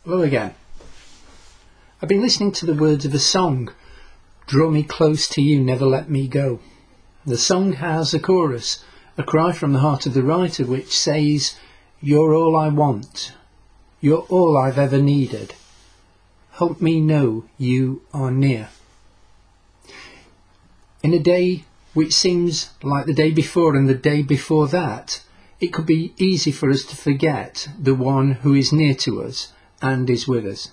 Hello again. I've been listening to the words of a song, "Draw me close to you, never let me go." The song has a chorus, a cry from the heart of the writer which says, "You're all I want, you're all I've ever needed. Help me know you are near." In a day which seems like the day before and the day before that, it could be easy for us to forget the one who is near to us and is with us.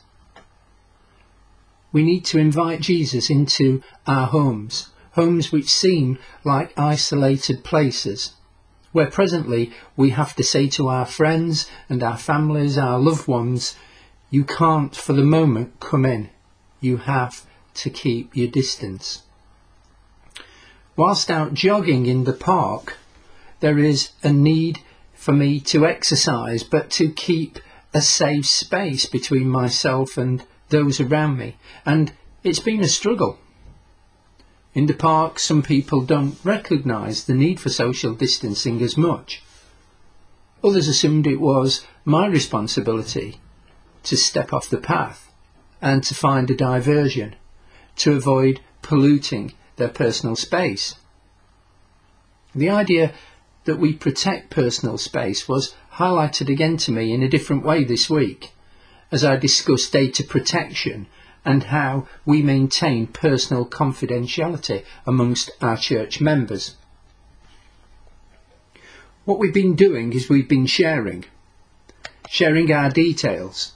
We need to invite Jesus into our homes which seem like isolated places, where presently we have to say to our friends and our families, our loved ones, "You can't for the moment come in, you have to keep your distance." Whilst out jogging in the park, there is a need for me to exercise, but to keep a safe space between myself and those around me, and it's been a struggle. In the park, some people don't recognise the need for social distancing as much. Others assumed it was my responsibility to step off the path and to find a diversion, to avoid polluting their personal space. The idea that we protect personal space was highlighted again to me in a different way this week, as I discussed data protection and how we maintain personal confidentiality amongst our church members. What we've been doing is we've been sharing our details,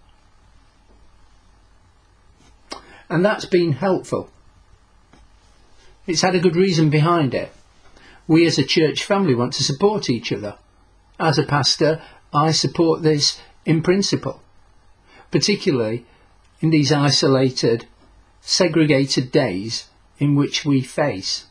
and that's been helpful. It's had a good reason behind it. We as a church family want to support each other. As a pastor, I support this in principle, particularly in these isolated, segregated days in which we face.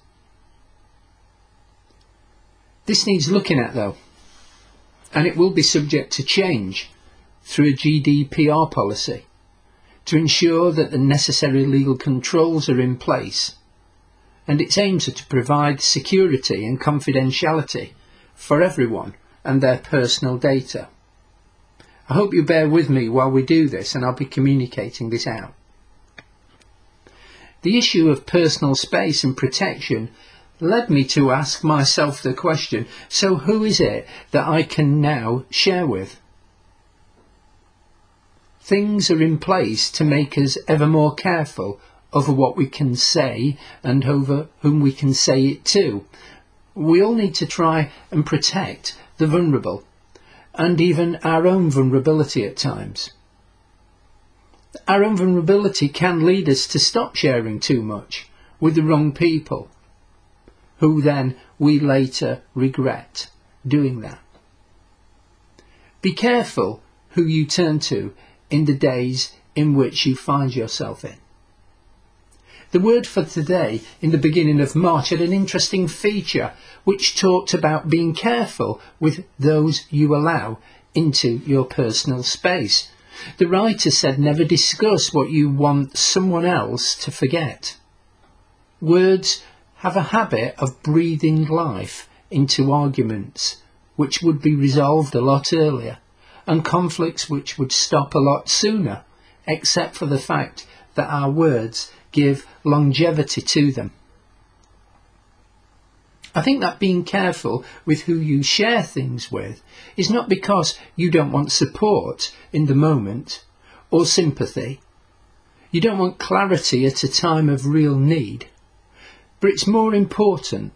This needs looking at though, and it will be subject to change through a GDPR policy to ensure that the necessary legal controls are in place, and its aims are to provide security and confidentiality for everyone and their personal data. I hope you bear with me while we do this, and I'll be communicating this out. The issue of personal space and protection led me to ask myself the question, so who is it that I can now share with? Things are in place to make us ever more careful over what we can say and over whom we can say it to. We all need to try and protect the vulnerable, and even our own vulnerability at times. Our own vulnerability can lead us to stop sharing too much with the wrong people, who then we later regret doing that. Be careful who you turn to in the days in which you find yourself in. The word for today in the beginning of March had an interesting feature which talked about being careful with those you allow into your personal space. The writer said, never discuss what you want someone else to forget. Words have a habit of breathing life into arguments which would be resolved a lot earlier, and conflicts which would stop a lot sooner, except for the fact that our words give longevity to them. I think that being careful with who you share things with is not because you don't want support in the moment or sympathy. You don't want clarity at a time of real need. But it's more important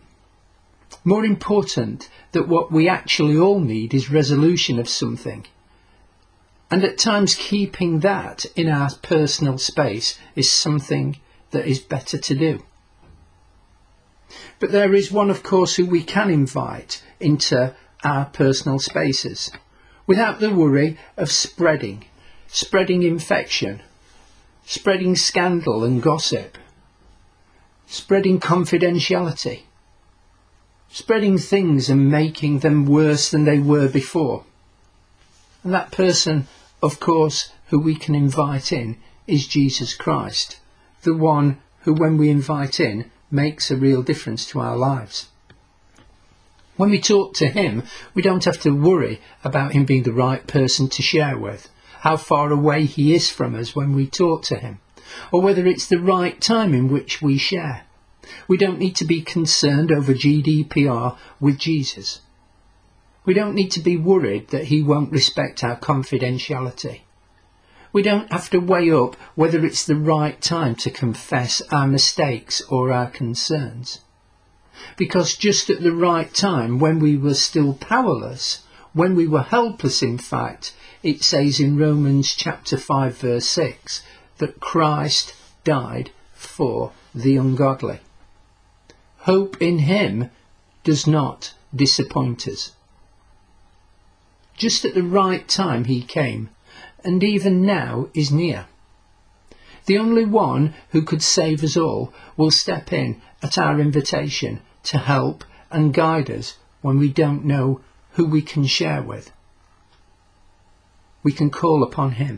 that what we actually all need is resolution of something. And at times keeping that in our personal space is something that is better to do. But there is one, of course, who we can invite into our personal spaces without the worry of spreading infection, spreading scandal and gossip, spreading confidentiality, spreading things and making them worse than they were before. And that person, of course, who we can invite in is Jesus Christ, the one who, when we invite in, makes a real difference to our lives. When we talk to him, we don't have to worry about him being the right person to share with, how far away he is from us when we talk to him, or whether it's the right time in which we share. We don't need to be concerned over GDPR with Jesus. We don't need to be worried that he won't respect our confidentiality. We don't have to weigh up whether it's the right time to confess our mistakes or our concerns. Because just at the right time, when we were still powerless, when we were helpless in fact, it says in Romans chapter 5 verse 6 that Christ died for the ungodly. Hope in him does not disappoint us. Just at the right time he came, and even now is near. The only one who could save us all will step in at our invitation to help and guide us when we don't know who we can share with. We can call upon him.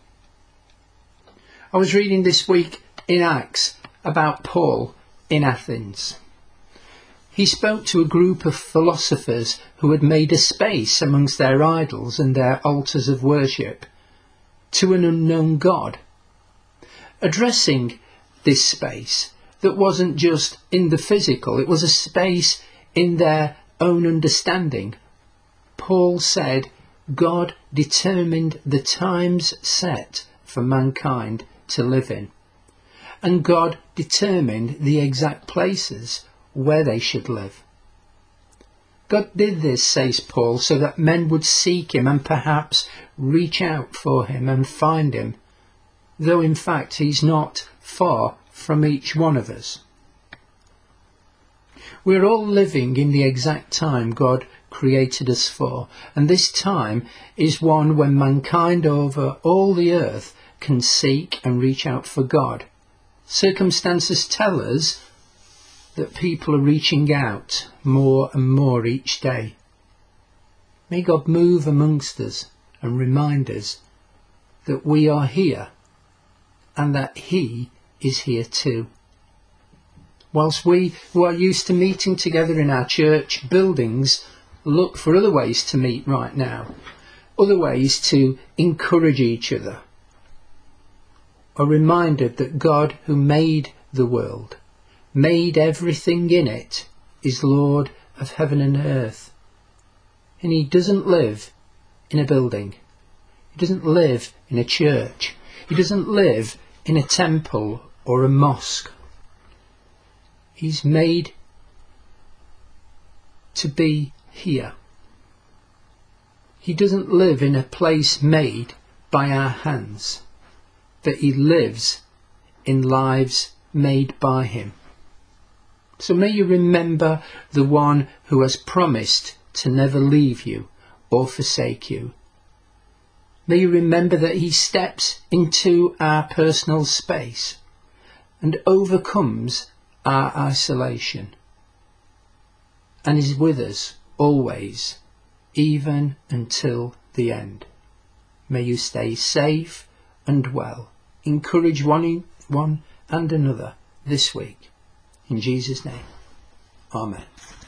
I was reading this week in Acts about Paul in Athens. He spoke to a group of philosophers who had made a space amongst their idols and their altars of worship to an unknown God. Addressing this space that wasn't just in the physical, it was a space in their own understanding. Paul said, God determined the times set for mankind to live in, and God determined the exact places where they should live. God did this, says Paul, so that men would seek him and perhaps reach out for him and find him, though in fact he's not far from each one of us. We're all living in the exact time God created us for, and this time is one when mankind over all the earth can seek and reach out for God. Circumstances tell us that people are reaching out more and more each day. May God move amongst us and remind us that we are here and that he is here too. Whilst we who are used to meeting together in our church buildings look for other ways to meet right now, other ways to encourage each other, are reminded that God who made the world, made everything in it, is Lord of heaven and earth. And he doesn't live in a building. He doesn't live in a church. He doesn't live in a temple or a mosque. He's made to be here. He doesn't live in a place made by our hands, but he lives in lives made by him. So may you remember the one who has promised to never leave you or forsake you. May you remember that he steps into our personal space and overcomes our isolation and is with us always, even until the end. May you stay safe and well. Encourage one and another this week. In Jesus' name, amen.